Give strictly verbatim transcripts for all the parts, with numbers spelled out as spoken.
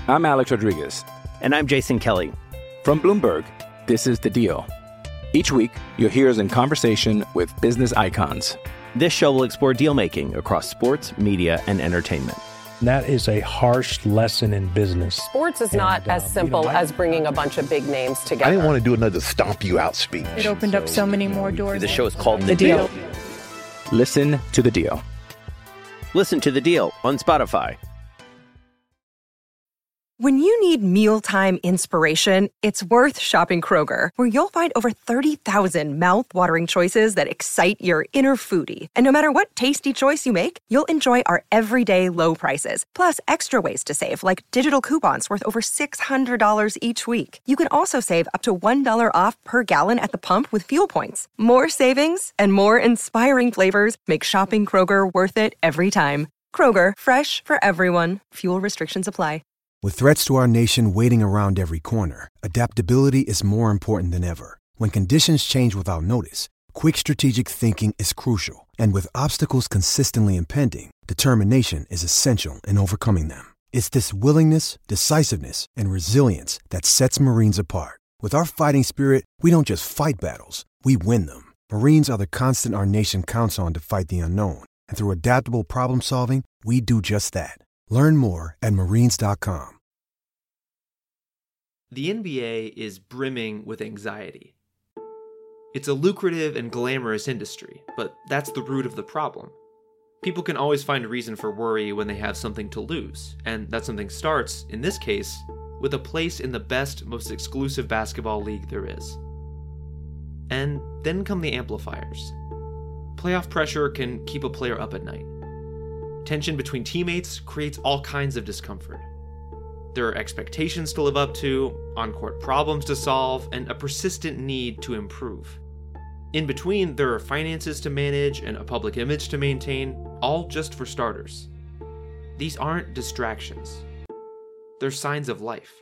I'm Alex Rodriguez. And I'm Jason Kelly. From Bloomberg, this is The Deal. Each week, you'll hear us in conversation with business icons. This show will explore deal-making across sports, media, and entertainment. That is a harsh lesson in business. Sports is not and, uh, as simple you know, I, as bringing a bunch of big names together. I didn't want to do another stomp you out speech. It opened so, up so many more doors. The show is called The, the deal. deal. Listen to The Deal. Listen to The Deal on Spotify. When you need mealtime inspiration, it's worth shopping Kroger, where you'll find over thirty thousand mouth-watering choices that excite your inner foodie. And no matter what tasty choice you make, you'll enjoy our everyday low prices, plus extra ways to save, like digital coupons worth over six hundred dollars each week. You can also save up to one dollar off per gallon at the pump with fuel points. More savings and more inspiring flavors make shopping Kroger worth it every time. Kroger, fresh for everyone. Fuel restrictions apply. With threats to our nation waiting around every corner, adaptability is more important than ever. When conditions change without notice, quick strategic thinking is crucial. And with obstacles consistently impending, determination is essential in overcoming them. It's this willingness, decisiveness, and resilience that sets Marines apart. With our fighting spirit, we don't just fight battles, we win them. Marines are the constant our nation counts on to fight the unknown. And through adaptable problem solving, we do just that. Learn more at marines dot com. The N B A is brimming with anxiety. It's a lucrative and glamorous industry, but that's the root of the problem. People can always find a reason for worry when they have something to lose, and that something starts, in this case, with a place in the best, most exclusive basketball league there is. And then come the amplifiers. Playoff pressure can keep a player up at night. Tension between teammates creates all kinds of discomfort. There are expectations to live up to, on-court problems to solve, and a persistent need to improve. In between, there are finances to manage and a public image to maintain, all just for starters. These aren't distractions. They're signs of life.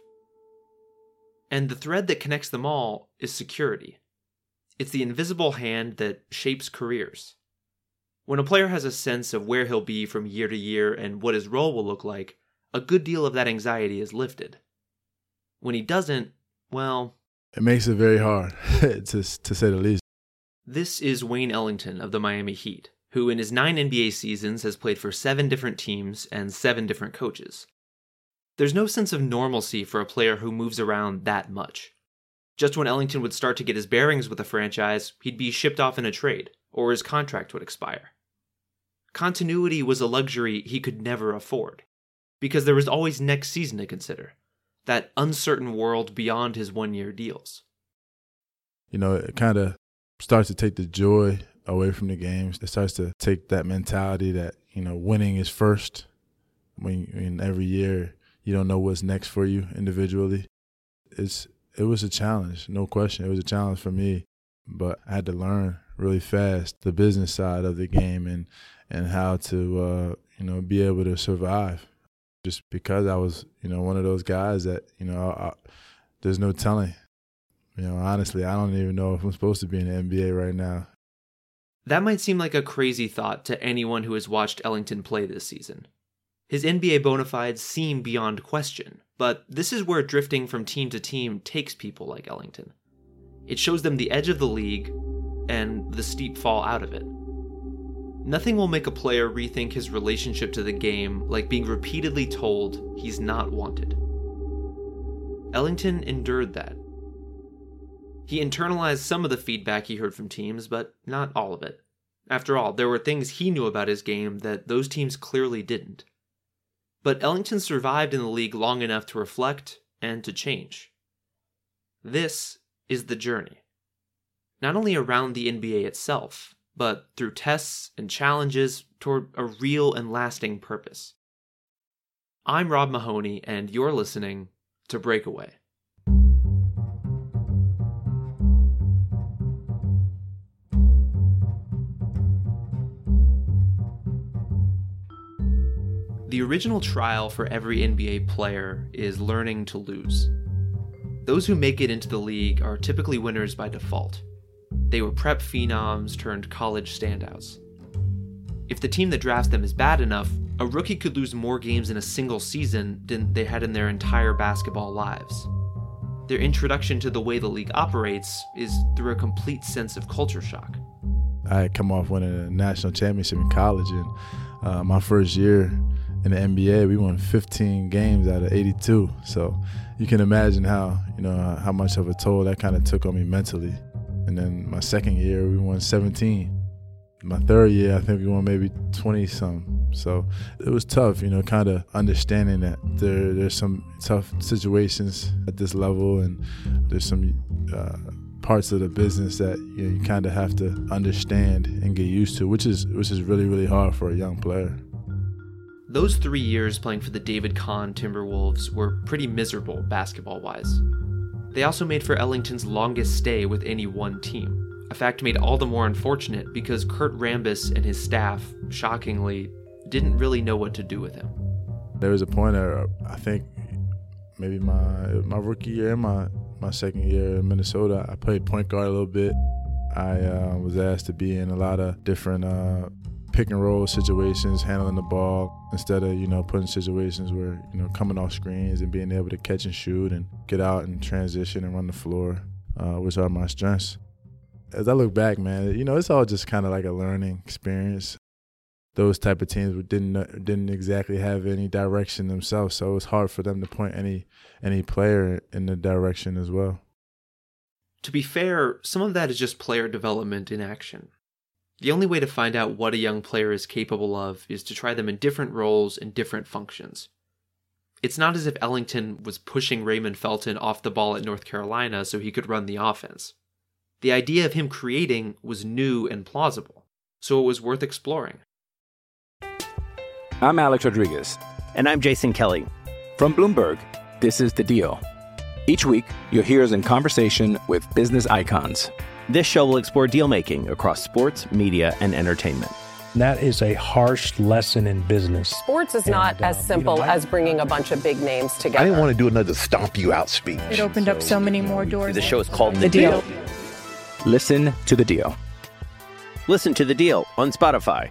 And the thread that connects them all is security. It's the invisible hand that shapes careers. When a player has a sense of where he'll be from year to year and what his role will look like, a good deal of that anxiety is lifted. When he doesn't, well... It makes it very hard, to, to say the least. This is Wayne Ellington of the Miami Heat, who in his nine N B A seasons has played for seven different teams and seven different coaches. There's no sense of normalcy for a player who moves around that much. Just when Ellington would start to get his bearings with a franchise, he'd be shipped off in a trade, or his contract would expire. Continuity was a luxury he could never afford, because there was always next season to consider, that uncertain world beyond his one-year deals. You know, it kind of starts to take the joy away from the games. It starts to take that mentality that, you know, winning is first. When, when every year you don't know what's next for you individually. It's it was a challenge, no question. It was a challenge for me, but I had to learn really fast the business side of the game and and how to uh, you know be able to survive. Just because I was you know one of those guys that you know I, I, there's no telling. You know, honestly, I don't even know if I'm supposed to be in the N B A right now. That might seem like a crazy thought to anyone who has watched Ellington play this season. His N B A bona fides seem beyond question, but this is where drifting from team to team takes people like Ellington. It shows them the edge of the league and the steep fall out of it. Nothing will make a player rethink his relationship to the game like being repeatedly told he's not wanted. Ellington endured that. He internalized some of the feedback he heard from teams, but not all of it. After all, there were things he knew about his game that those teams clearly didn't. But Ellington survived in the league long enough to reflect and to change. This is the journey. Not only around the N B A itself, but through tests and challenges toward a real and lasting purpose. I'm Rob Mahoney, and you're listening to Breakaway. The original trial for every N B A player is learning to lose. Those who make it into the league are typically winners by default. They were prep phenoms turned college standouts. If the team that drafts them is bad enough, a rookie could lose more games in a single season than they had in their entire basketball lives. Their introduction to the way the league operates is through a complete sense of culture shock. I had come off winning a national championship in college, and uh, my first year in the N B A, we won fifteen games out of eighty-two. So you can imagine how, you know, how much of a toll that kind of took on me mentally. And then my second year, we won seventeen. My third year, I think we won maybe twenty-some. So it was tough, you know, kind of understanding that there there's some tough situations at this level, and there's some uh, parts of the business that you know, you kind of have to understand and get used to, which is which is really, really hard for a young player. Those three years playing for the David Kahn Timberwolves were pretty miserable basketball-wise. They also made for Ellington's longest stay with any one team, a fact made all the more unfortunate because Kurt Rambis and his staff, shockingly, didn't really know what to do with him. There was a point where I think maybe my my rookie year and my, my second year in Minnesota, I played point guard a little bit. I uh, was asked to be in a lot of different uh, pick and roll situations, handling the ball, instead of, you know, putting situations where, you know, coming off screens and being able to catch and shoot and get out and transition and run the floor, uh, which are my strengths. As I look back, man, you know, it's all just kind of like a learning experience. Those type of teams didn't didn't exactly have any direction themselves, so it was hard for them to point any any player in the direction as well. To be fair, some of that is just player development in action. The only way to find out what a young player is capable of is to try them in different roles and different functions. It's not as if Ellington was pushing Raymond Felton off the ball at North Carolina so he could run the offense. The idea of him creating was new and plausible, so it was worth exploring. I'm Alex Rodriguez. And I'm Jason Kelly. From Bloomberg, this is The Deal. Each week, you'll hear us in conversation with business icons. This show will explore deal-making across sports, media, and entertainment. That is a harsh lesson in business. Sports is And, not uh, as simple you know, I- as bringing a bunch of big names together. I didn't want to do another stomp you out speech. It opened up so many more doors. The show is called The, The deal. Deal. Listen to The Deal. Listen to The Deal on Spotify.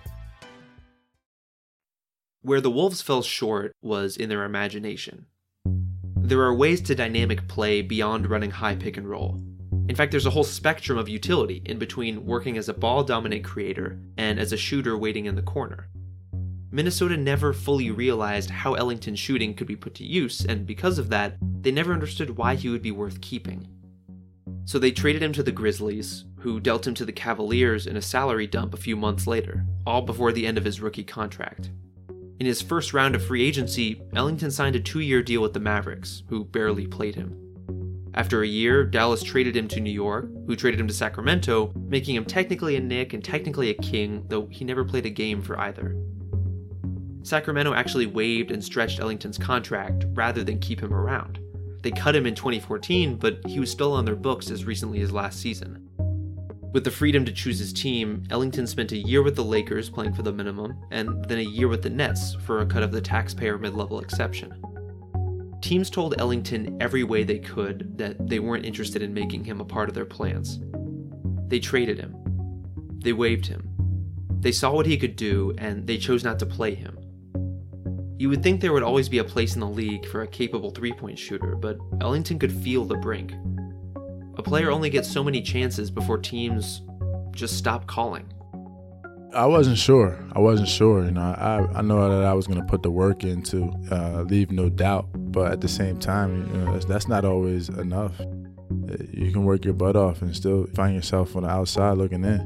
Where the Wolves fell short was in their imagination. There are ways to dynamic play beyond running high pick and roll. In fact, there's a whole spectrum of utility in between working as a ball-dominant creator and as a shooter waiting in the corner. Minnesota never fully realized how Ellington's shooting could be put to use, and because of that, they never understood why he would be worth keeping. So they traded him to the Grizzlies, who dealt him to the Cavaliers in a salary dump a few months later, all before the end of his rookie contract. In his first round of free agency, Ellington signed a two-year deal with the Mavericks, who barely played him. After a year, Dallas traded him to New York, who traded him to Sacramento, making him technically a Knick and technically a King, though he never played a game for either. Sacramento actually waived and stretched Ellington's contract rather than keep him around. They cut him in twenty fourteen, but he was still on their books as recently as last season. With the freedom to choose his team, Ellington spent a year with the Lakers playing for the minimum, and then a year with the Nets for a cut of the taxpayer mid-level exception. Teams told Ellington every way they could that they weren't interested in making him a part of their plans. They traded him. They waived him. They saw what he could do, and they chose not to play him. You would think there would always be a place in the league for a capable three-point shooter, but Ellington could feel the brink. A player only gets so many chances before teams just stop calling. I wasn't sure. I wasn't sure. You know, I I know that I was going to put the work in to uh, leave no doubt, but at the same time, you know, that's, that's not always enough. You can work your butt off and still find yourself on the outside looking in.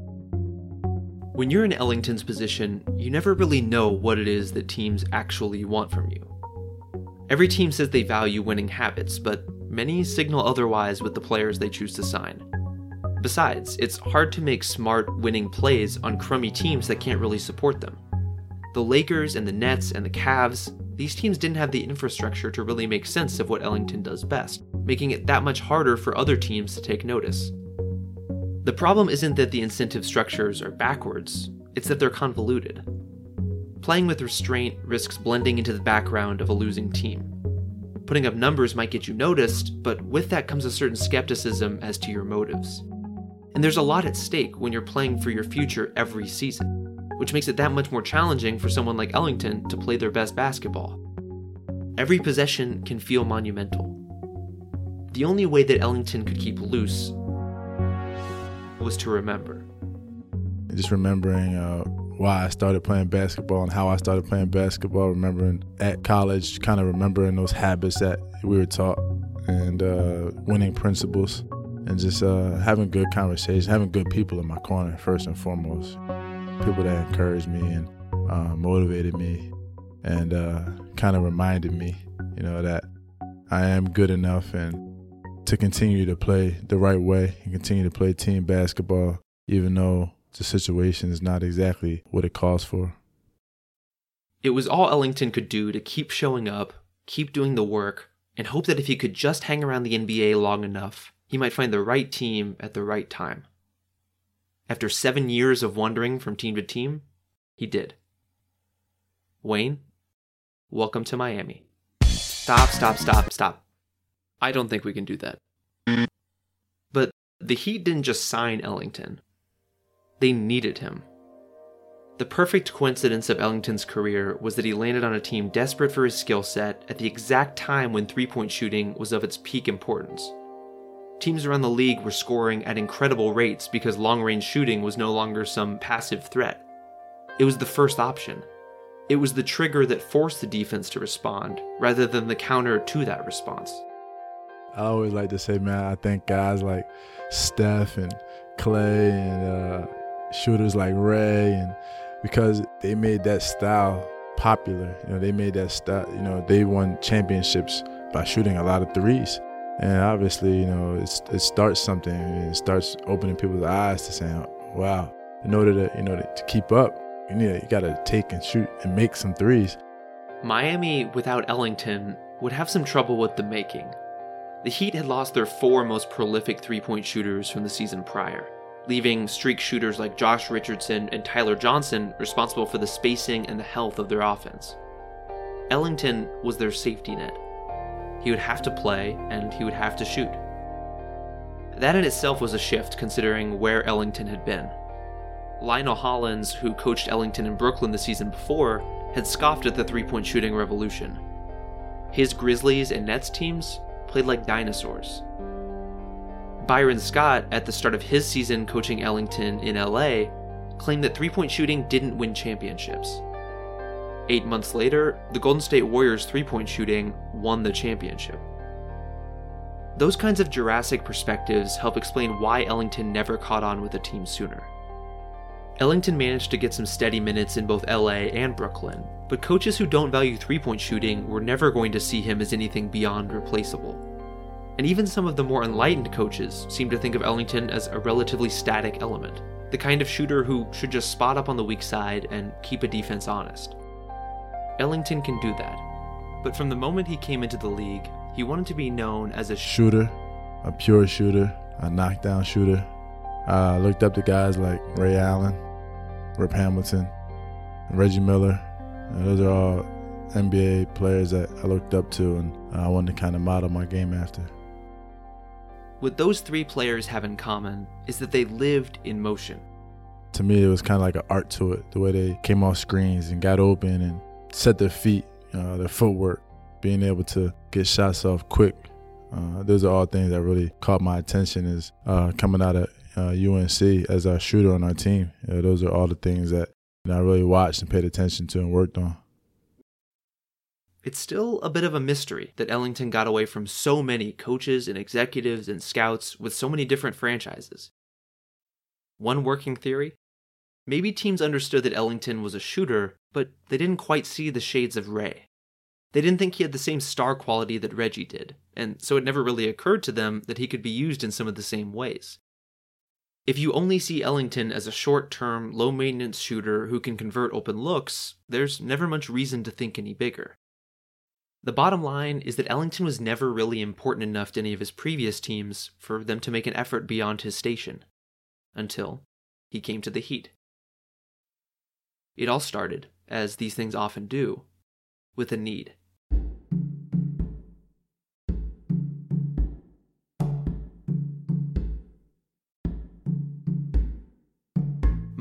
When you're in Ellington's position, you never really know what it is that teams actually want from you. Every team says they value winning habits, but many signal otherwise with the players they choose to sign. Besides, it's hard to make smart, winning plays on crummy teams that can't really support them. The Lakers and the Nets and the Cavs, these teams didn't have the infrastructure to really make sense of what Ellington does best, making it that much harder for other teams to take notice. The problem isn't that the incentive structures are backwards, it's that they're convoluted. Playing with restraint risks blending into the background of a losing team. Putting up numbers might get you noticed, but with that comes a certain skepticism as to your motives. And there's a lot at stake when you're playing for your future every season. which makes it that much more challenging for someone like Ellington to play their best basketball. Every possession can feel monumental. The only way that Ellington could keep loose was to remember. Just remembering uh, why I started playing basketball and how I started playing basketball, remembering at college, kind of remembering those habits that we were taught and uh, winning principles and just uh, having good conversations, having good people in my corner first and foremost. People that encouraged me and uh, motivated me and uh, kind of reminded me, you know, that I am good enough and to continue to play the right way and continue to play team basketball, even though the situation is not exactly what it calls for. It was all Ellington could do to keep showing up, keep doing the work, and hope that if he could just hang around the N B A long enough, he might find the right team at the right time. After seven years of wandering from team to team, he did. Wayne, welcome to Miami. Stop, stop, stop, stop. I don't think we can do that. But the Heat didn't just sign Ellington. They needed him. The perfect coincidence of Ellington's career was that he landed on a team desperate for his skill set at the exact time when three-point shooting was of its peak importance. Teams around the league were scoring at incredible rates because long-range shooting was no longer some passive threat. It was the first option. It was the trigger that forced the defense to respond, rather than the counter to that response. I always like to say, man, I think guys like Steph and Clay and uh, shooters like Ray, and because they made that style popular, you know, they made that style, you know, they won championships by shooting a lot of threes. And obviously, you know, it's, it starts something, and it starts opening people's eyes to saying, wow, in order to, you know, to, to keep up, you need, you got to take and shoot and make some threes. Miami, without Ellington, would have some trouble with the making. The Heat had lost their four most prolific three-point shooters from the season prior, leaving streak shooters like Josh Richardson and Tyler Johnson responsible for the spacing and the health of their offense. Ellington was their safety net. He would have to play, and he would have to shoot. That in itself was a shift, considering where Ellington had been. Lionel Hollins, who coached Ellington in Brooklyn the season before, had scoffed at the three-point shooting revolution. His Grizzlies and Nets teams played like dinosaurs. Byron Scott, at the start of his season coaching Ellington in L A, claimed that three-point shooting didn't win championships. Eight months later, the Golden State Warriors' three-point shooting won the championship. Those kinds of Jurassic perspectives help explain why Ellington never caught on with the team sooner. Ellington managed to get some steady minutes in both L A and Brooklyn, but coaches who don't value three-point shooting were never going to see him as anything beyond replaceable. And even some of the more enlightened coaches seem to think of Ellington as a relatively static element, the kind of shooter who should just spot up on the weak side and keep a defense honest. Ellington can do that, but from the moment he came into the league, he wanted to be known as a shooter, a pure shooter, a knockdown shooter. I uh, looked up to guys like Ray Allen, Rip Hamilton, and Reggie Miller. Uh, those are all N B A players that I looked up to, and I wanted to kind of model my game after. What those three players have in common is that they lived in motion. To me, it was kind of like an art to it, the way they came off screens and got open and set their feet, uh, their footwork, being able to get shots off quick. Uh, those are all things that really caught my attention is uh, coming out of uh, U N C as our shooter on our team. You know, those are all the things that you know, I really watched and paid attention to and worked on. It's still a bit of a mystery that Ellington got away from so many coaches and executives and scouts with so many different franchises. One working theory? Maybe teams understood that Ellington was a shooter, but they didn't quite see the shades of Ray. They didn't think he had the same star quality that Reggie did, and so it never really occurred to them that he could be used in some of the same ways. If you only see Ellington as a short-term, low-maintenance shooter who can convert open looks, there's never much reason to think any bigger. The bottom line is that Ellington was never really important enough to any of his previous teams for them to make an effort beyond his station, until he came to the Heat. It all started, as these things often do, with a need.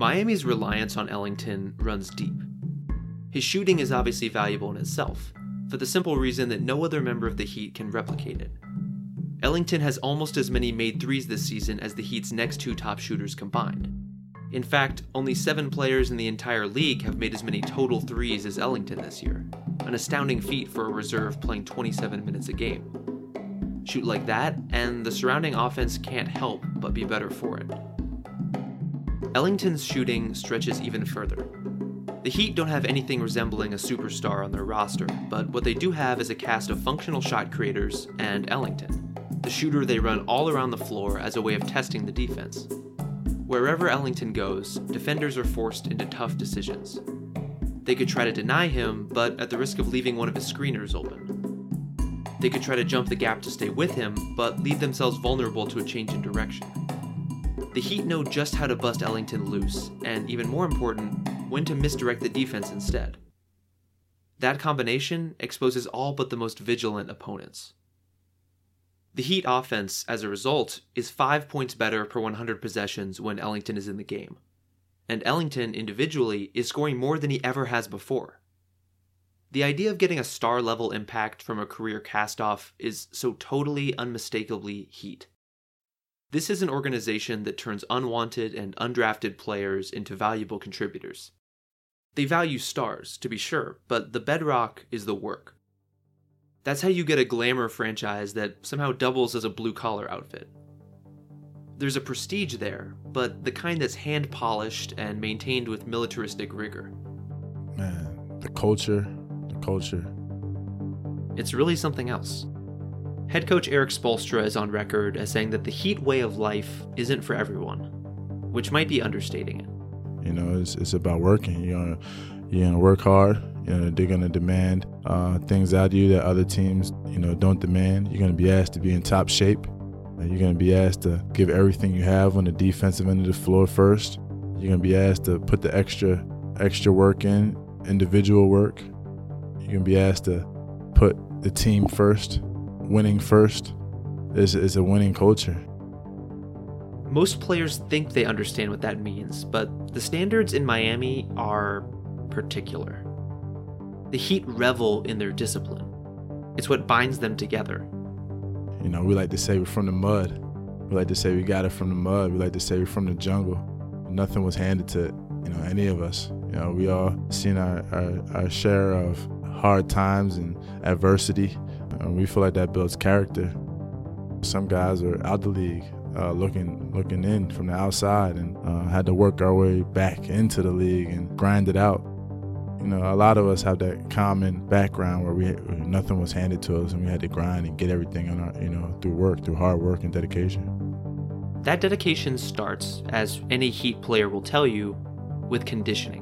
Miami's reliance on Ellington runs deep. His shooting is obviously valuable in itself, for the simple reason that no other member of the Heat can replicate it. Ellington has almost as many made threes this season as the Heat's next two top shooters combined. In fact, only seven players in the entire league have made as many total threes as Ellington this year, an astounding feat for a reserve playing twenty-seven minutes a game. Shoot like that, and the surrounding offense can't help but be better for it. Ellington's shooting stretches even further. The Heat don't have anything resembling a superstar on their roster, but what they do have is a cast of functional shot creators and Ellington, the shooter they run all around the floor as a way of testing the defense. Wherever Ellington goes, defenders are forced into tough decisions. They could try to deny him, but at the risk of leaving one of his screeners open. They could try to jump the gap to stay with him, but leave themselves vulnerable to a change in direction. The Heat know just how to bust Ellington loose, and even more important, when to misdirect the defense instead. That combination exposes all but the most vigilant opponents. The Heat offense, as a result, is five points better per one hundred possessions when Ellington is in the game. And Ellington, individually, is scoring more than he ever has before. The idea of getting a star-level impact from a career cast-off is so totally, unmistakably Heat. This is an organization that turns unwanted and undrafted players into valuable contributors. They value stars, to be sure, but the bedrock is the work. That's how you get a glamour franchise that somehow doubles as a blue-collar outfit. There's a prestige there, but the kind that's hand-polished and maintained with militaristic rigor. Man, the culture, the culture. It's really something else. Head coach Erik Spoelstra is on record as saying that the Heat way of life isn't for everyone, which might be understating it. You know, it's it's about working. You're gonna, you're gonna work hard. You know, they're gonna demand uh, things out of you that other teams, you know, don't demand. You're gonna be asked to be in top shape. You're gonna be asked to give everything you have on the defensive end of the floor first. You're gonna be asked to put the extra extra work in, individual work. You're gonna be asked to put the team first, winning first. It's, it's a winning culture. Most players think they understand what that means, but the standards in Miami are particular. The Heat revel in their discipline. It's what binds them together. You know, we like to say we're from the mud. We like to say we got it from the mud. We like to say we're from the jungle. Nothing was handed to, you know, any of us. You know, we all seen our, our, our share of hard times and adversity. And we feel like that builds character. Some guys are out the league, uh, looking looking in from the outside, and uh, had to work our way back into the league and grind it out. You know, a lot of us have that common background where we nothing was handed to us, and we had to grind and get everything on our, you know, through work, through hard work and dedication. That dedication starts, as any Heat player will tell you, with conditioning.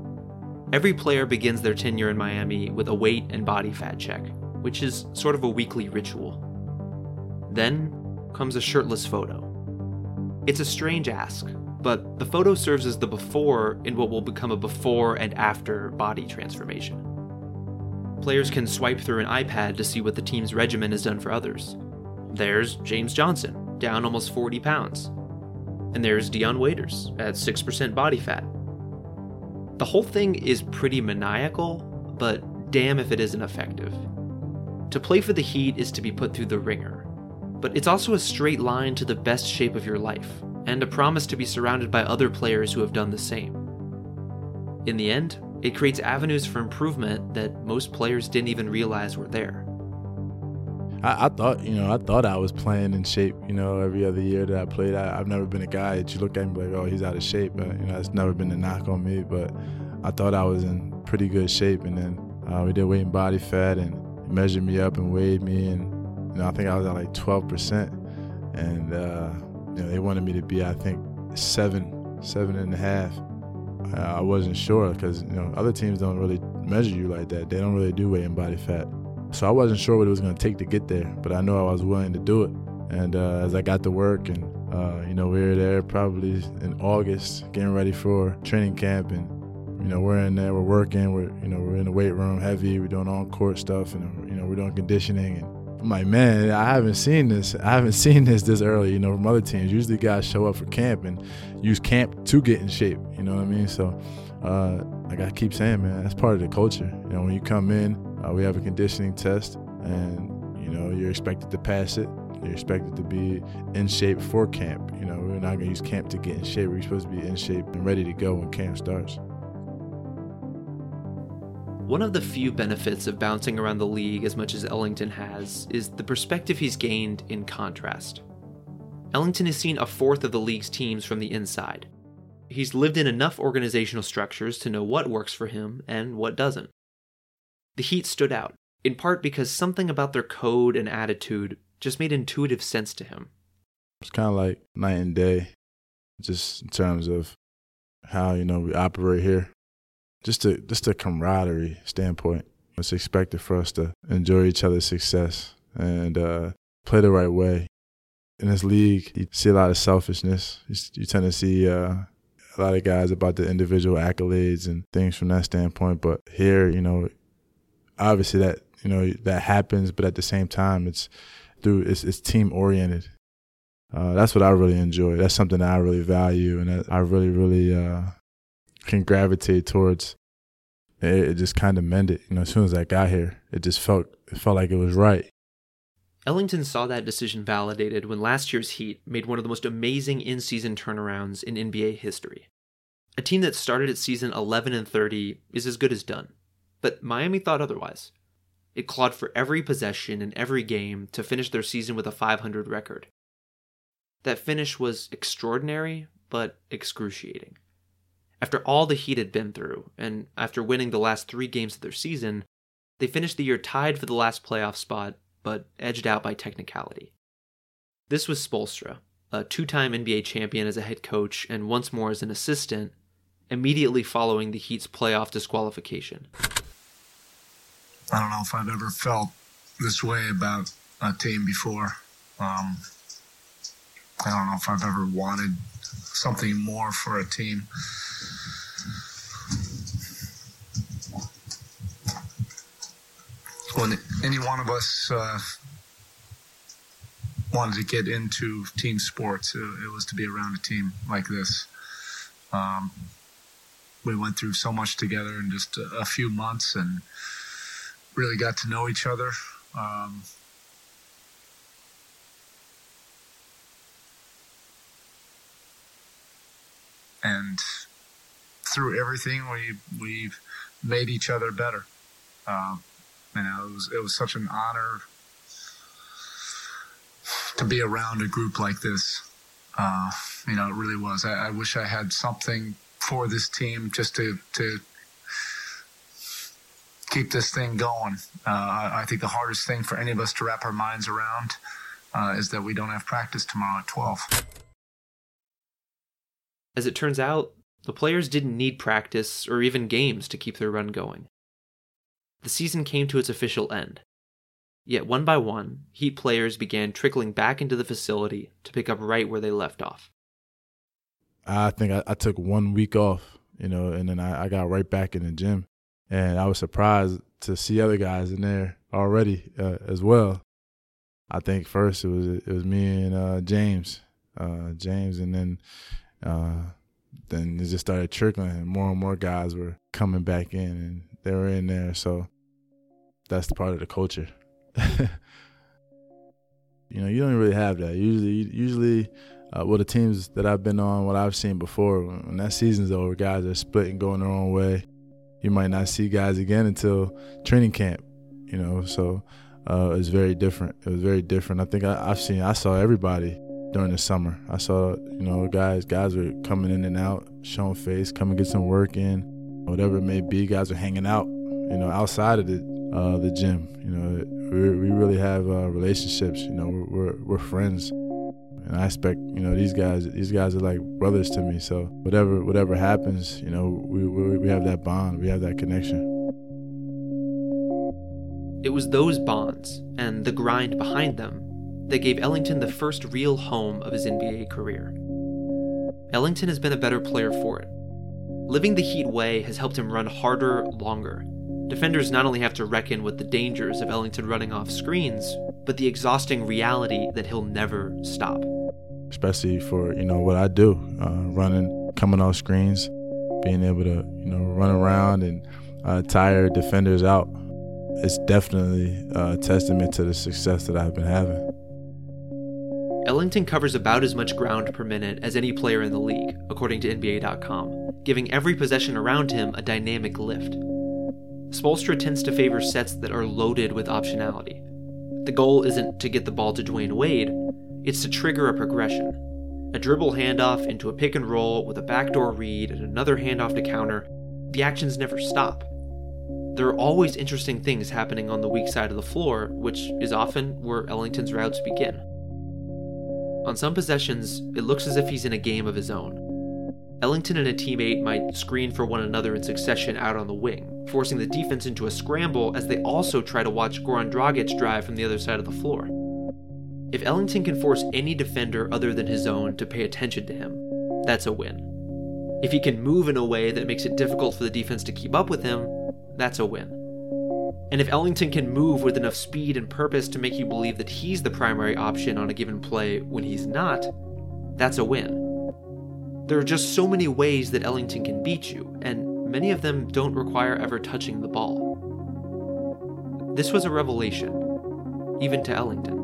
Every player begins their tenure in Miami with a weight and body fat check, which is sort of a weekly ritual. Then comes a shirtless photo. It's a strange ask, but the photo serves as the before in what will become a before and after body transformation. Players can swipe through an iPad to see what the team's regimen has done for others. There's James Johnson, down almost forty pounds. And there's Dion Waiters, at six percent body fat. The whole thing is pretty maniacal, but damn if it isn't effective. To play for the Heat is to be put through the ringer, but it's also a straight line to the best shape of your life, and a promise to be surrounded by other players who have done the same. In the end, it creates avenues for improvement that most players didn't even realize were there. I, I thought, you know, I thought I was playing in shape, you know, every other year that I played. I, I've never been a guy that you look at and be like, oh, he's out of shape. But, you know, it's never been a knock on me, but I thought I was in pretty good shape. And then uh, we did weight and body fat, and measured me up and weighed me, and you know, I think I was at like twelve percent, and uh, you know, they wanted me to be, I think, seven, seven and a half. Uh, I wasn't sure because, you know, other teams don't really measure you like that. They don't really do weight and body fat. So I wasn't sure what it was going to take to get there, but I know I was willing to do it. And uh, as I got to work, and uh, you know, we were there probably in August, getting ready for training camp, and you know, we're in there, we're working, we're you know, we're in the weight room heavy, we're doing on-court stuff, and you know, we're doing conditioning, and I'm like, man, I haven't seen this. I haven't seen this this early, you know, from other teams. Usually guys show up for camp and use camp to get in shape, you know what I mean? So, uh, like I keep saying, man, that's part of the culture. You know, when you come in, uh, we have a conditioning test, and, you know, you're expected to pass it. You're expected to be in shape for camp. You know, we're not going to use camp to get in shape. We're supposed to be in shape and ready to go when camp starts. One of the few benefits of bouncing around the league as much as Ellington has is the perspective he's gained in contrast. Ellington has seen a fourth of the league's teams from the inside. He's lived in enough organizational structures to know what works for him and what doesn't. The Heat stood out, in part because something about their code and attitude just made intuitive sense to him. It's kind of like night and day, just in terms of how, you know, we operate here. Just a, just a camaraderie standpoint. It's expected for us to enjoy each other's success and uh, play the right way. In this league, you see a lot of selfishness. You, you tend to see uh, a lot of guys about the individual accolades and things from that standpoint. But here, you know, obviously that, you know, that happens, but at the same time, it's through it's, it's team oriented. Uh, that's what I really enjoy. That's something that I really value, and that I really, really uh, can gravitate towards. It, it just kind of mended. You know, as soon as I got here, it just felt it felt like it was right. Ellington saw that decision validated when last year's Heat made one of the most amazing in-season turnarounds in N B A history. A team that started its season eleven and thirty is as good as done, but Miami thought otherwise. It clawed for every possession in every game to finish their season with a five hundred record. That finish was extraordinary, but excruciating. After all the Heat had been through, and after winning the last three games of their season, they finished the year tied for the last playoff spot, but edged out by technicality. This was Spoelstra, a two-time N B A champion as a head coach and once more as an assistant, immediately following the Heat's playoff disqualification. I don't know if I've ever felt this way about a team before. Um, I don't know if I've ever wanted something more for a team. When any one of us uh, wanted to get into team sports, it, it was to be around a team like this. Um, we went through so much together in just a, a few months, and really got to know each other. Um, and through everything, we we made each other better. Uh, you know, it was it was such an honor to be around a group like this. Uh, you know, it really was. I, I wish I had something for this team just to to. keep this thing going. Uh, I think the hardest thing for any of us to wrap our minds around uh, is that we don't have practice tomorrow at twelve. As it turns out, the players didn't need practice or even games to keep their run going. The season came to its official end. Yet one by one, Heat players began trickling back into the facility to pick up right where they left off. I think I, I took one week off, you know, and then I, I got right back in the gym. And I was surprised to see other guys in there already uh, as well. I think first it was it was me and uh, James, uh, James, and then uh, then it just started trickling, and more and more guys were coming back in, and they were in there. So that's part of the culture. You know, you don't really have that. Usually, usually, uh, well, the teams that I've been on, what I've seen before, when that season's over, guys are split and going their own way. You might not see guys again until training camp, you know, so uh, it's very different. It was very different. I think I, I've seen, I saw everybody during the summer. I saw, you know, guys, guys were coming in and out, showing face, coming get some work in, whatever it may be. Guys are hanging out, you know, outside of the uh, the gym. You know, we we really have uh, relationships. You know, we're, we're we're friends. And I expect, you know, these guys, these guys are like brothers to me. So whatever, whatever happens, you know, we, we we have that bond, we have that connection. It was those bonds and the grind behind them that gave Ellington the first real home of his N B A career. Ellington has been a better player for it. Living the Heat way has helped him run harder, longer. defenders not only have to reckon with the dangers of Ellington running off screens, but the exhausting reality that he'll never stop. Especially for, you know, what I do, uh, running, coming off screens, being able to, you know, run around and uh, tire defenders out. It's definitely a testament to the success that I've been having. Ellington covers about as much ground per minute as any player in the league, according to N B A dot com, giving every possession around him a dynamic lift. Spoelstra tends to favor sets that are loaded with optionality. The goal isn't to get the ball to Dwayne Wade, it's to trigger a progression. A dribble handoff into a pick and roll with a backdoor read and another handoff to counter. The actions never stop. There are always interesting things happening on the weak side of the floor, which is often where Ellington's routes begin. On some possessions, it looks as if he's in a game of his own. Ellington and a teammate might screen for one another in succession out on the wing, forcing the defense into a scramble as they also try to watch Goran Dragic drive from the other side of the floor. If Ellington can force any defender other than his own to pay attention to him, that's a win. If he can move in a way that makes it difficult for the defense to keep up with him, that's a win. And if Ellington can move with enough speed and purpose to make you believe that he's the primary option on a given play when he's not, that's a win. There are just so many ways that Ellington can beat you, and many of them don't require ever touching the ball. This was a revelation, even to Ellington.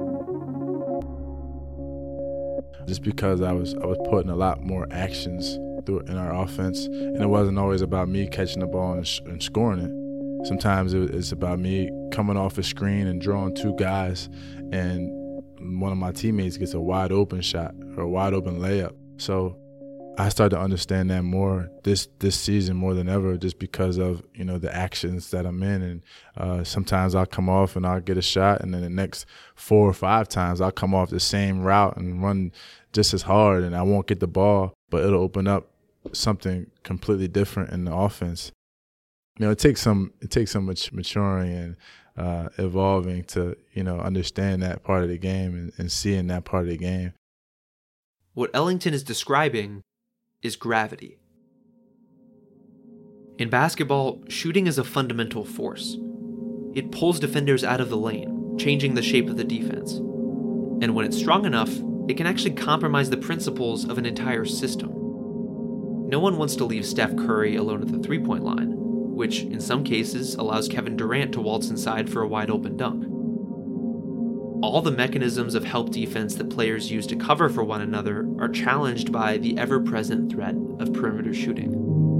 Just because I was I was putting a lot more actions through in our offense, and it wasn't always about me catching the ball and, sh- and scoring it. Sometimes it, it's about me coming off a screen and drawing two guys, and one of my teammates gets a wide open shot or a wide open layup. So I started to understand that more this this season more than ever, just because of, you know, the actions that I'm in. And uh, sometimes I'll come off and I'll get a shot, and then the next four or five times I'll come off the same route and run just as hard, and I won't get the ball, but it'll open up something completely different in the offense. You know, it takes some it takes some much maturing and uh, evolving to, you know, understand that part of the game and, and seeing that part of the game. What Ellington is describing is gravity. In basketball, shooting is a fundamental force. It pulls defenders out of the lane, changing the shape of the defense. And when it's strong enough, it can actually compromise the principles of an entire system. No one wants to leave Steph Curry alone at the three-point line, which in some cases allows Kevin Durant to waltz inside for a wide-open dunk. All the mechanisms of help defense that players use to cover for one another are challenged by the ever-present threat of perimeter shooting.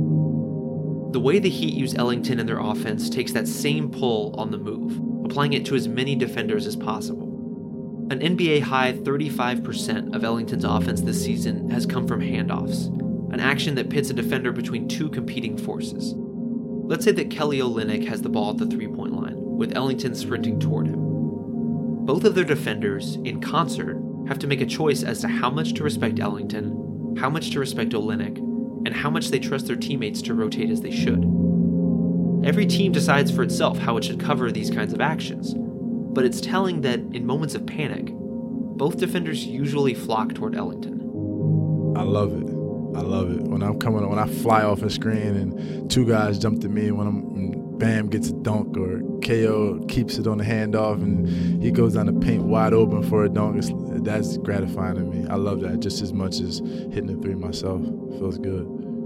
The way the Heat use Ellington in their offense takes that same pull on the move, applying it to as many defenders as possible. An N B A-high thirty-five percent of Ellington's offense this season has come from handoffs, an action that pits a defender between two competing forces. Let's say that Kelly Olynyk has the ball at the three-point line, with Ellington sprinting toward him. Both of their defenders, in concert, have to make a choice as to how much to respect Ellington, how much to respect Olynyk, and how much they trust their teammates to rotate as they should. Every team decides for itself how it should cover these kinds of actions, but it's telling that in moments of panic, both defenders usually flock toward Ellington. I love it. I love it. When I'm coming, when I fly off a screen and two guys jump to me, when I'm, Bam gets a dunk, or K O keeps it on the handoff and he goes down the paint wide open for a dunk, it's, that's gratifying to me. I love that just as much as hitting the three myself. It feels good.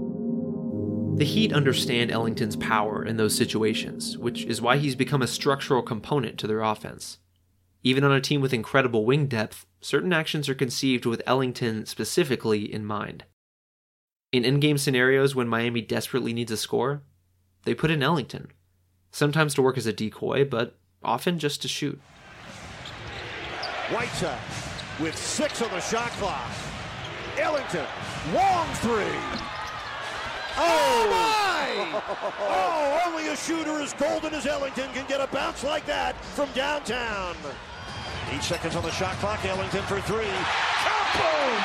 The Heat understand Ellington's power in those situations, which is why he's become a structural component to their offense. Even on a team with incredible wing depth, certain actions are conceived with Ellington specifically in mind. In in-game scenarios when Miami desperately needs a score, they put in Ellington, sometimes to work as a decoy, but often just to shoot. Whiteside with six on the shot clock. Ellington, long three. Oh, my! Oh, only a shooter as golden as Ellington can get a bounce like that from downtown. Eight seconds on the shot clock. Ellington for three. Boom!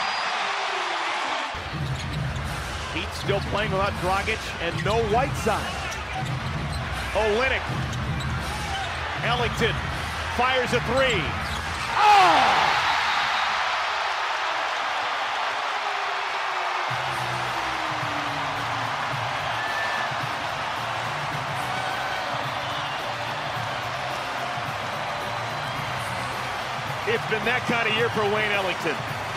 Heat still playing without Dragic and no Whiteside. Olynyk. Ellington fires a three. Oh! It's been that kind of year for Wayne Ellington.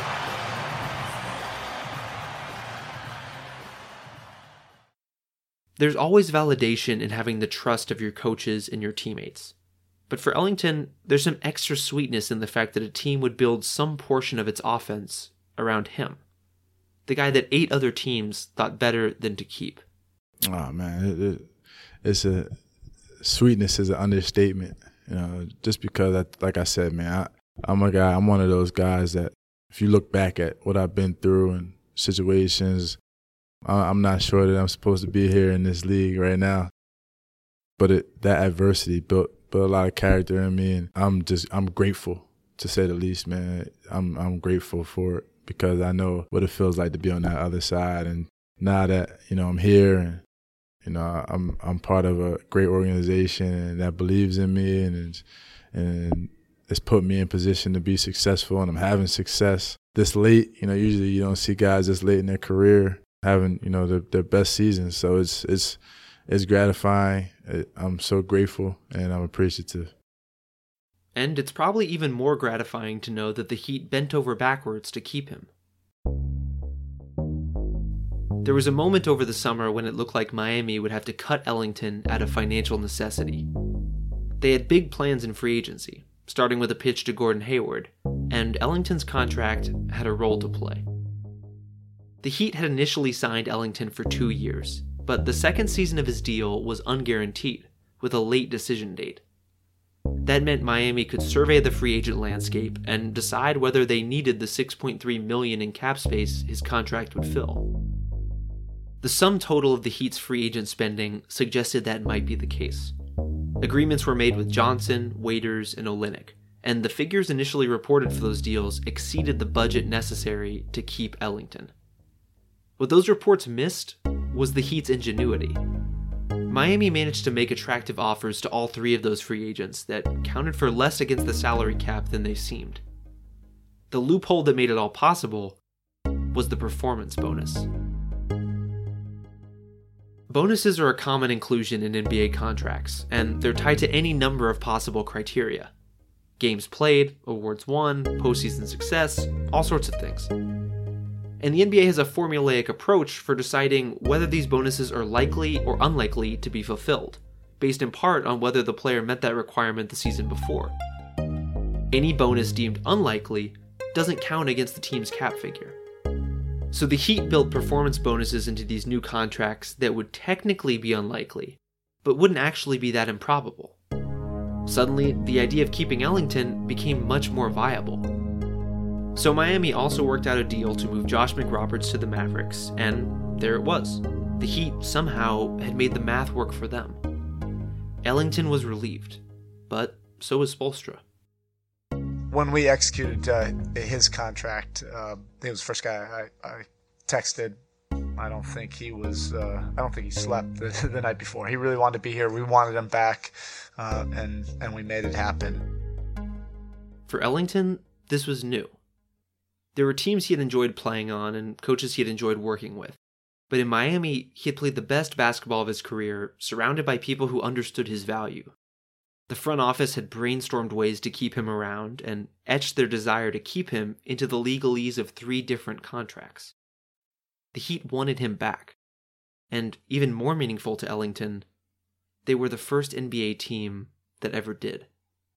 There's always validation in having the trust of your coaches and your teammates. But for Ellington, there's some extra sweetness in the fact that a team would build some portion of its offense around him. The guy that eight other teams thought better than to keep. Oh, man. It, it, it's a sweetness is an understatement. You know, just because, I, like I said, man, I, I'm a guy, I'm one of those guys that if you look back at what I've been through and situations, I'm not sure that I'm supposed to be here in this league right now. But it, that adversity built built a lot of character in me, and I'm just I'm grateful, to say the least, man. I'm I'm grateful for it because I know what it feels like to be on that other side. And now that, you know, I'm here and, you know, I'm I'm part of a great organization that believes in me and and it's put me in position to be successful, and I'm having success this late. You know, usually you don't see guys this late in their career having, you know, their, their best season. So it's it's it's gratifying. I'm so grateful and I'm appreciative. And it's probably even more gratifying to know that the Heat bent over backwards to keep him. There was a moment over the summer when it looked like Miami would have to cut Ellington out of financial necessity. They had big plans in free agency, starting with a pitch to Gordon Hayward, and Ellington's contract had a role to play. The Heat had initially signed Ellington for two years, but the second season of his deal was unguaranteed, with a late decision date. That meant Miami could survey the free agent landscape and decide whether they needed the six point three million dollars in cap space his contract would fill. The sum total of the Heat's free agent spending suggested that might be the case. Agreements were made with Johnson, Waiters, and Olynyk, and the figures initially reported for those deals exceeded the budget necessary to keep Ellington. What those reports missed was the Heat's ingenuity. Miami managed to make attractive offers to all three of those free agents that counted for less against the salary cap than they seemed. The loophole that made it all possible was the performance bonus. Bonuses are a common inclusion in N B A contracts, and they're tied to any number of possible criteria. Games played, awards won, postseason success, all sorts of things. And the N B A has a formulaic approach for deciding whether these bonuses are likely or unlikely to be fulfilled, based in part on whether the player met that requirement the season before. Any bonus deemed unlikely doesn't count against the team's cap figure. So the Heat built performance bonuses into these new contracts that would technically be unlikely, but wouldn't actually be that improbable. Suddenly, the idea of keeping Ellington became much more viable. So Miami also worked out a deal to move Josh McRoberts to the Mavericks, and there it was. The Heat somehow had made the math work for them. Ellington was relieved, but so was Spoelstra. When we executed uh, his contract, uh, he was the first guy I, I texted. I don't think he was. Uh, I don't think he slept the, the night before. He really wanted to be here. We wanted him back, uh, and and we made it happen. For Ellington, this was new. There were teams he had enjoyed playing on and coaches he had enjoyed working with. But in Miami, he had played the best basketball of his career, surrounded by people who understood his value. The front office had brainstormed ways to keep him around and etched their desire to keep him into the legalese of three different contracts. The Heat wanted him back. And even more meaningful to Ellington, they were the first N B A team that ever did.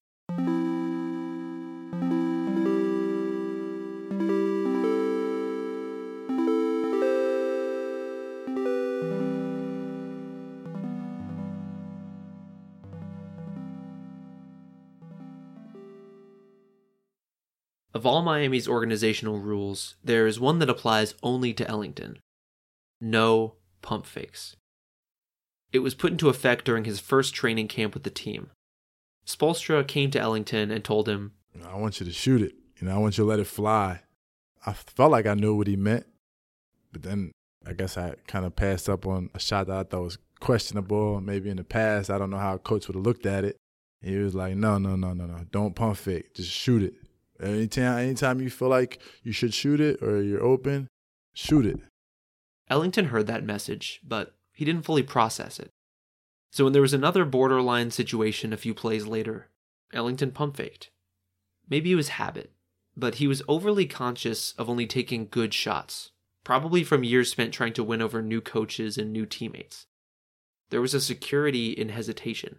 Of all Miami's organizational rules, there is one that applies only to Ellington. No pump fakes. It was put into effect during his first training camp with the team. Spoelstra came to Ellington and told him, I want you to shoot it. You know, I want you to let it fly. I felt like I knew what he meant, but then I guess I kind of passed up on a shot that I thought was questionable. Maybe in the past, I don't know how a coach would have looked at it. He was like, no, no, no, no, no. Don't pump fake. Just shoot it. Anytime, anytime you feel like you should shoot it or you're open, shoot it. Ellington heard that message, but he didn't fully process it. So when there was another borderline situation a few plays later, Ellington pump faked. Maybe it was habit, but he was overly conscious of only taking good shots, probably from years spent trying to win over new coaches and new teammates. There was a security in hesitation.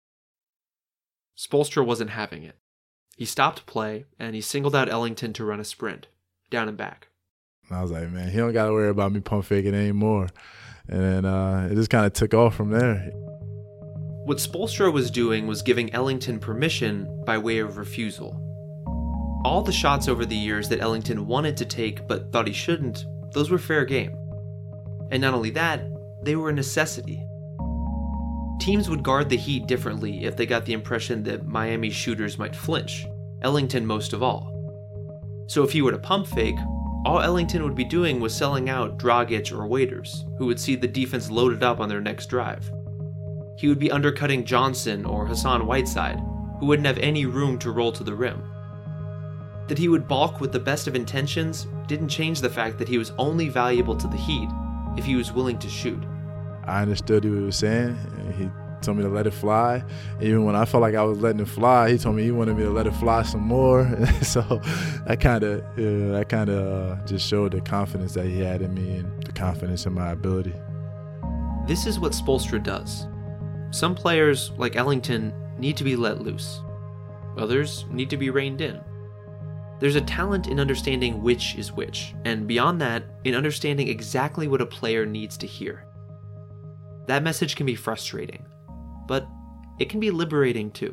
Spoelstra wasn't having it. He stopped play, and he singled out Ellington to run a sprint, down and back. I was like, man, he don't got to worry about me pump faking anymore. And then uh, it just kind of took off from there. What Spoelstra was doing was giving Ellington permission by way of refusal. All the shots over the years that Ellington wanted to take but thought he shouldn't, those were fair game. And not only that, they were a necessity. Teams would guard the Heat differently if they got the impression that Miami shooters might flinch, Ellington most of all. So if he were to pump fake, all Ellington would be doing was selling out Dragic or Waiters, who would see the defense loaded up on their next drive. He would be undercutting Johnson or Hassan Whiteside, who wouldn't have any room to roll to the rim. That he would balk with the best of intentions didn't change the fact that he was only valuable to the Heat if he was willing to shoot. I understood what he was saying. He told me to let it fly. Even when I felt like I was letting it fly, he told me he wanted me to let it fly some more. So that kind of uh, that kind of uh, just showed the confidence that he had in me and the confidence in my ability. This is what Spoelstra does. Some players, like Ellington, need to be let loose. Others need to be reined in. There's a talent in understanding which is which, and beyond that, in understanding exactly what a player needs to hear. That message can be frustrating, but it can be liberating too.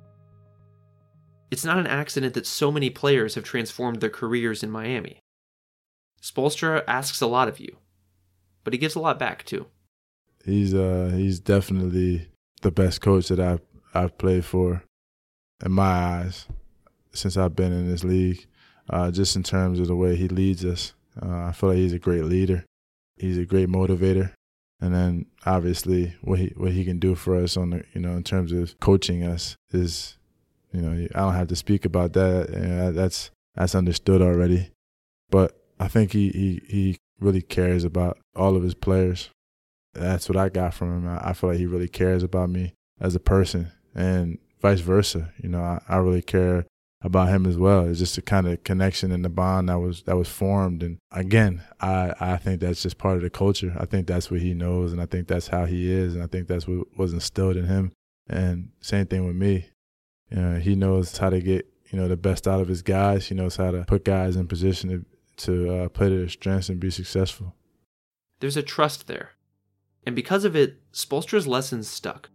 It's not an accident that so many players have transformed their careers in Miami. Spoelstra asks a lot of you, but he gives a lot back too. He's uh he's definitely the best coach that I've I've played for, in my eyes, since I've been in this league. Uh, just in terms of the way he leads us, uh, I feel like he's a great leader. He's a great motivator. And then obviously what he what he can do for us on the, you know, in terms of coaching us is, you know, I don't have to speak about that. You know, that's that's understood already. But I think he, he he really cares about all of his players. That's what I got from him. I feel like he really cares about me as a person, and vice versa. You know, I, I really care about him as well. It's just a kind of connection and the bond that was that was formed. And again, I, I think that's just part of the culture. I think that's what he knows, and I think that's how he is, and I think that's what was instilled in him. And same thing with me. You know, he knows how to get, you know, the best out of his guys. He knows how to put guys in position to, to uh, play to their strengths and be successful. There's a trust there. And because of it, Spoelstra's lessons stuck.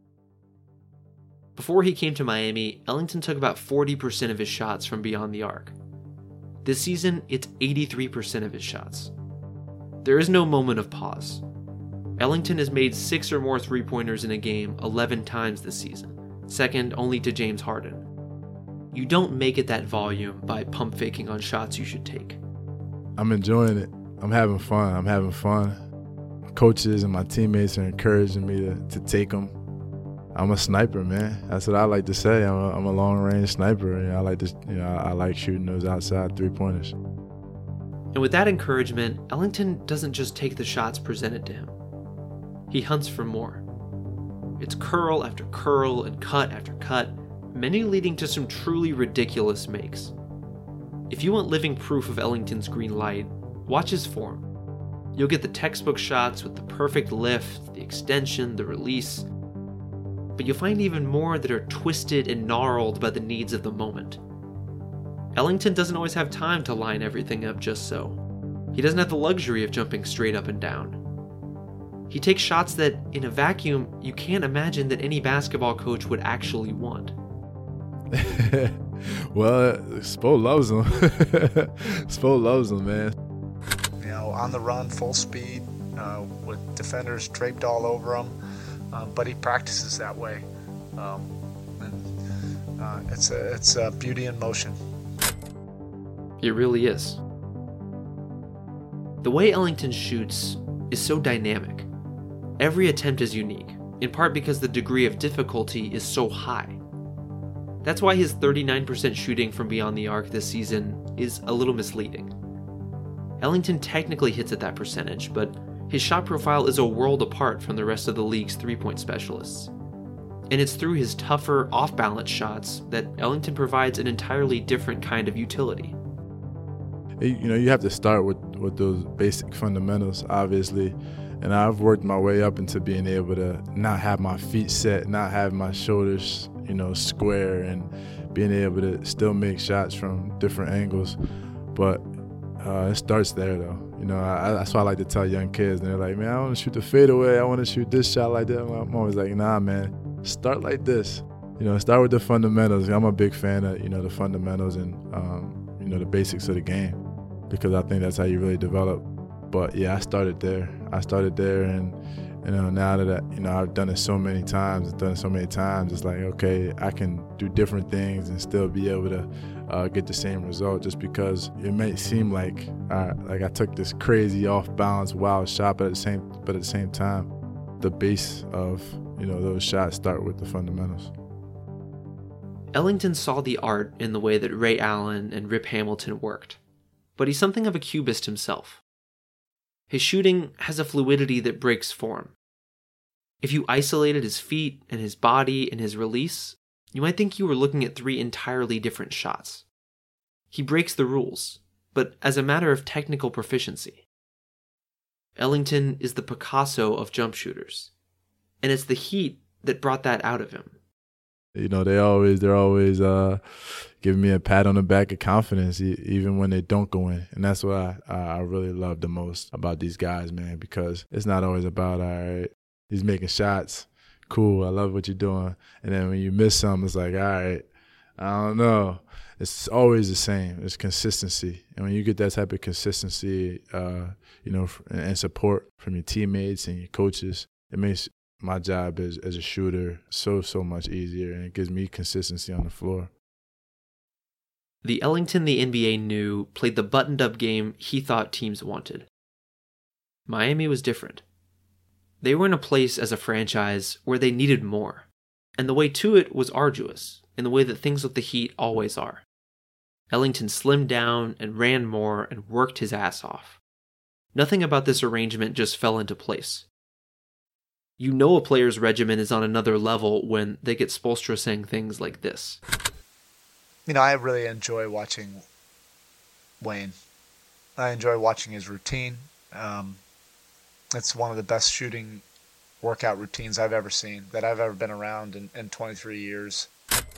Before he came to Miami, Ellington took about forty percent of his shots from beyond the arc. This season, it's eighty-three percent of his shots. There is no moment of pause. Ellington has made six or more three-pointers in a game eleven times this season, second only to James Harden. You don't make it that volume by pump faking on shots you should take. I'm enjoying it. I'm having fun. I'm having fun. Coaches and my teammates are encouraging me to, to take them. I'm a sniper, man. That's what I like to say. I'm a, I'm a long-range sniper. You know, I like to, you know, I like shooting those outside three-pointers. And with that encouragement, Ellington doesn't just take the shots presented to him. He hunts for more. It's curl after curl and cut after cut, many leading to some truly ridiculous makes. If you want living proof of Ellington's green light, watch his form. You'll get the textbook shots with the perfect lift, the extension, the release. But you'll find even more that are twisted and gnarled by the needs of the moment. Ellington doesn't always have time to line everything up just so. He doesn't have the luxury of jumping straight up and down. He takes shots that, in a vacuum, you can't imagine that any basketball coach would actually want. Well, Spo loves him. Spo loves him, man. You know, on the run, full speed, uh, with defenders draped all over him. Uh, but he practices that way, um, and uh, it's a it's a beauty in motion. It really is. The way Ellington shoots is so dynamic. Every attempt is unique, in part because the degree of difficulty is so high. That's why his thirty-nine percent shooting from beyond the arc this season is a little misleading. Ellington technically hits at that percentage, but his shot profile is a world apart from the rest of the league's three-point specialists. And it's through his tougher, off-balance shots that Ellington provides an entirely different kind of utility. You know, you have to start with, with those basic fundamentals, obviously. And I've worked my way up into being able to not have my feet set, not have my shoulders, you know, square, and being able to still make shots from different angles. But uh, it starts there, though. You know, I, that's why I like to tell young kids. And they're like, man, I want to shoot the fadeaway. I want to shoot this shot like that. I'm always like, nah, man, start like this. You know, start with the fundamentals. I'm a big fan of, you know, the fundamentals and, um, you know, the basics of the game, because I think that's how you really develop. But yeah, I started there. I started there, and you know, now that I, you know, I've done it so many times, I've done it so many times, it's like, okay, I can do different things and still be able to uh, get the same result. Just because it may seem like uh, like I took this crazy off balance wild shot, but at the same but at the same time, the base of, you know, those shots start with the fundamentals. Ellington saw the art in the way that Ray Allen and Rip Hamilton worked, but he's something of a cubist himself. His shooting has a fluidity that breaks form. If you isolated his feet and his body and his release, you might think you were looking at three entirely different shots. He breaks the rules, but as a matter of technical proficiency. Ellington is the Picasso of jump shooters, and it's the Heat that brought that out of him. You know, they always, they're always uh, giving me a pat on the back of confidence, even when they don't go in. And that's what I, I really love the most about these guys, man, because it's not always about, all right, he's making shots. Cool, I love what you're doing. And then when you miss some, it's like, all right, I don't know. It's always the same. It's consistency. And when you get that type of consistency, uh, you know, and support from your teammates and your coaches, it makes my job as, as a shooter so, so much easier, and it gives me consistency on the floor. The Ellington the N B A knew played the buttoned-up game he thought teams wanted. Miami was different. They were in a place as a franchise where they needed more, and the way to it was arduous, in the way that things with the Heat always are. Ellington slimmed down and ran more and worked his ass off. Nothing about this arrangement just fell into place. You know a player's regimen is on another level when they get Spoelstra saying things like this. You know, I really enjoy watching Wayne. I enjoy watching his routine. Um, it's one of the best shooting workout routines I've ever seen, that I've ever been around in, in twenty-three years.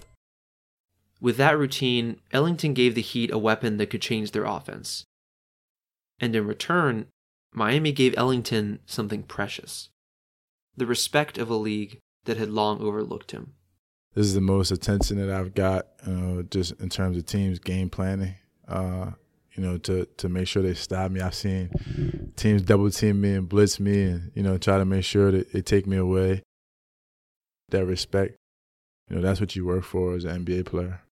With that routine, Ellington gave the Heat a weapon that could change their offense. And in return, Miami gave Ellington something precious. The respect of a league that had long overlooked him. This is the most attention that I've got, uh, just in terms of teams game planning, uh, you know, to, to make sure they stop me. I've seen teams double team me and blitz me and, you know, try to make sure that they take me away. That respect, you know, that's what you work for as an N B A player.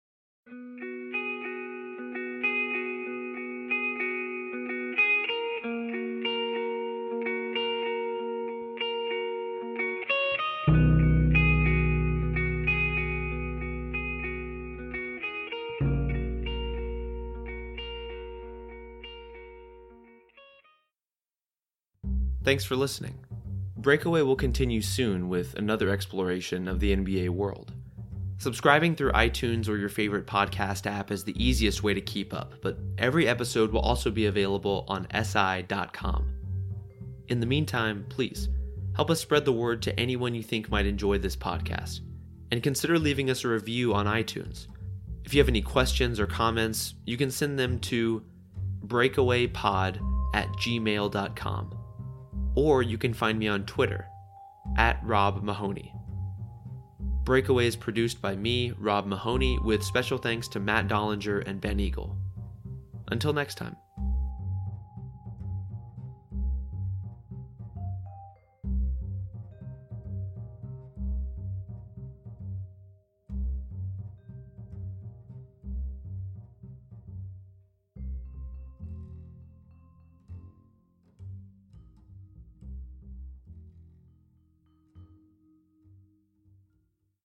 Thanks for listening. Breakaway will continue soon with another exploration of the N B A world. Subscribing through iTunes or your favorite podcast app is the easiest way to keep up, but every episode will also be available on S I dot com. In the meantime, please, help us spread the word to anyone you think might enjoy this podcast, and consider leaving us a review on iTunes. If you have any questions or comments, you can send them to breakawaypod at gmail dot com. Or you can find me on Twitter, at Rob Mahoney. Breakaway is produced by me, Rob Mahoney, with special thanks to Matt Dollinger and Ben Eagle. Until next time.